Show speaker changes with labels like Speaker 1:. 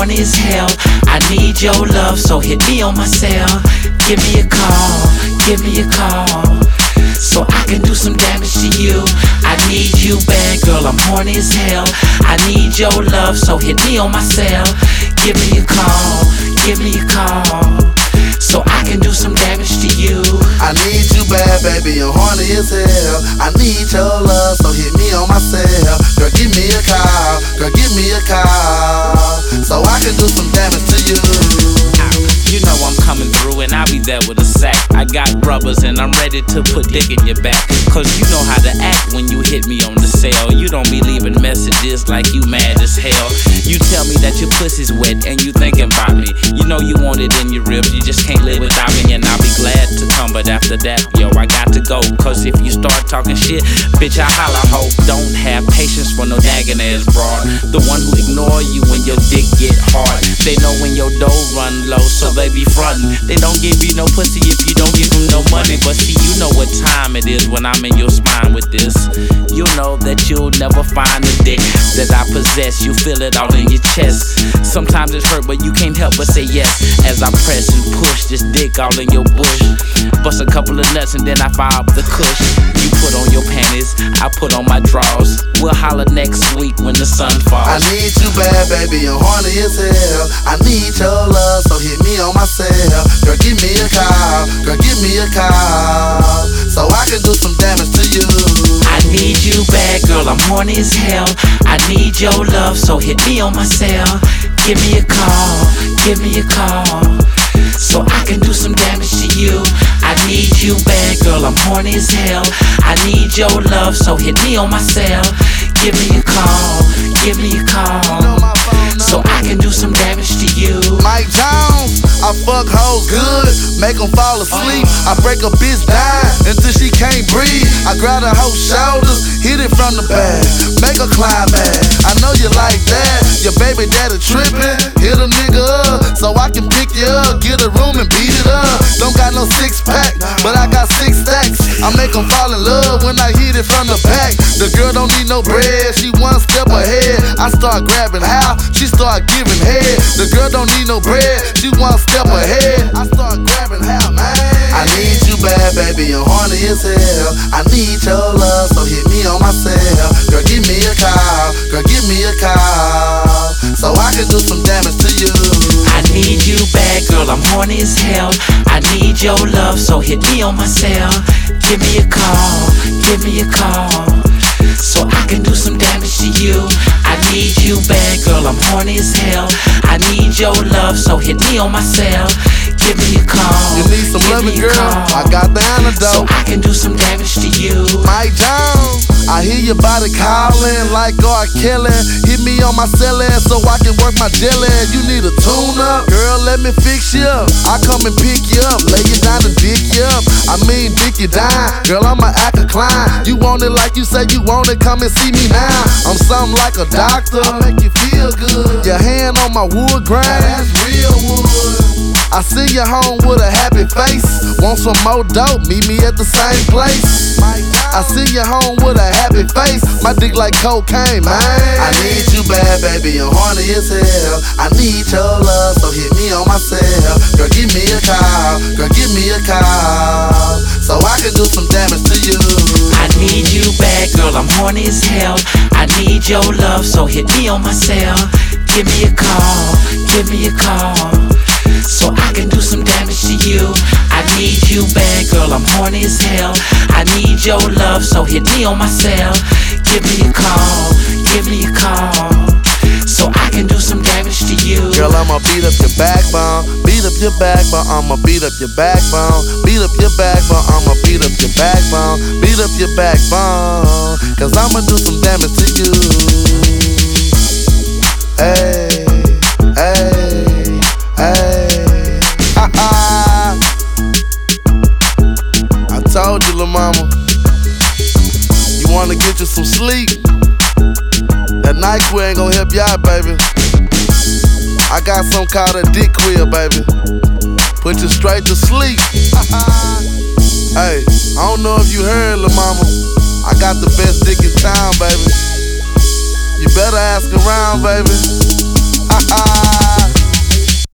Speaker 1: horny as hell. I need your love, so hit me on my cell. Give me a call, give me a call, so I can do some damage to you. I need you bad, girl, I'm horny as hell. I need your love, so hit me on my cell. Give me a call, give me a call, so I can do some damage to you.
Speaker 2: I need you bad, baby, I'm horny as hell. I need your love, so hit me on my cell. Girl, give me a call, girl, give me a call, so I can do some damage to you.
Speaker 3: You know I'm coming through and I'll be there with a sack. I got rubbers and I'm ready to put dick in your back. Cause you know how to act when you hit me on the cell. You don't be leaving messages like you mad as hell. You tell me that your pussy's wet and you thinking about me. You know you want it in your ribs, you just can't live without me. And I'll be glad to come, but after that, yo, I got to go. Cause if you start talking shit, bitch, I holla ho. Don't have patience for no nagging ass broad. The one who ignore you when your dick get hard. They know when your dough run low, so they be frontin'. They don't give you no pussy if you don't give them no money. But see, you know what time it is when I'm in your spine with this. You know that you'll never find a dick that I possess. You feel it all in your chest. Sometimes it's hurt, but you can't help but say yes as I press and push this dick all in your bush. Bust a couple of nuts and then I fire up the kush. You put on your panties, I put on my drawers. We'll holler next week when the sun falls.
Speaker 2: I need you bad, baby, I'm horny as hell. I need your love, so hit me on my cell. Girl, give me a call, girl, give me a call, so I can do some damage to you.
Speaker 1: I need you bad, girl, I'm horny as hell. I need your love, so hit me on my cell. Give me a call, give me a call, so I can do some damage to you. I need you bad, girl, I'm horny as hell. I need your love, so hit me on my cell. Give me a call, give me a call, so I can do some damage to you.
Speaker 2: Mike Jones, I fuck hoes good, make them fall asleep. I break a bitch down until she can't breathe. I grab her whole shoulders, hit it from the back, make her climax. I know you like that, your baby daddy trippin'. Hit a nigga up, so I can pick you up. Get a room and beat it up. Don't got no six pack, but I got 6 stacks. I make them fall in love when I hit it from the back. The girl don't need no bread, she one step ahead. I start grabbing how, she start giving head. The girl don't need no bread, she one step ahead. I start grabbing how, man. I need you bad, baby, I'm horny as hell. I need your love, so hit me on my cell. Girl, give me a call, girl, give me a call, so I can do some damage to you.
Speaker 1: I need you bad, girl, I'm horny as hell. I need your love, so hit me on my cell. Give me a call, give me a call, so I can do some damage to you. I need you bad, girl, I'm horny as hell. I need your love, so hit me on my cell. Give me a call,
Speaker 2: you need some loving, girl, I got the
Speaker 1: so
Speaker 2: antidote,
Speaker 1: I can do some damage to you.
Speaker 2: Mike Jones, I hear your body calling like R. Kelly. Hit me on my cellar so I can work my jelly. You need a tune up, girl, let me fix you up. I come and pick you up, lay you down and dick you up. I mean dick you down, girl, I'ma act a clown. You want it like you say you want it, come and see me now. I'm something like a doctor, I make you feel good. Your hand on my wood grain, that's real wood. I see you home with a happy face. Want some more dope, meet me at the same place. I see you home with a happy face. My dick like cocaine, man. I need you bad, baby, I'm horny as hell. I need your love, so hit me on my cell. Girl, give me a call, girl, give me a call, so I can do some damage to you.
Speaker 1: I need you bad, girl, I'm horny as hell. I need your love, so hit me on my cell. Give me a call, give me a call, so I can do some damage to you. I need you bad, girl, I'm horny as hell. I need your love, so hit me on my cell. Give me a call, give me a call, so I can do some damage to you.
Speaker 2: Girl, I'ma beat up your backbone, beat up your backbone, I'ma beat up your backbone, beat up your backbone, I'ma beat up your backbone, beat up your backbone, cause I'ma do some damage to you. Hey, hey, hey. I told you, lil' mama, you wanna get you some sleep. That NyQuil ain't gonna help you out, baby. I got some called a dick quill, baby. Put you straight to sleep. Hey, I don't know if you heard, lil' mama, I got the best dick in town, baby. You better ask around, baby.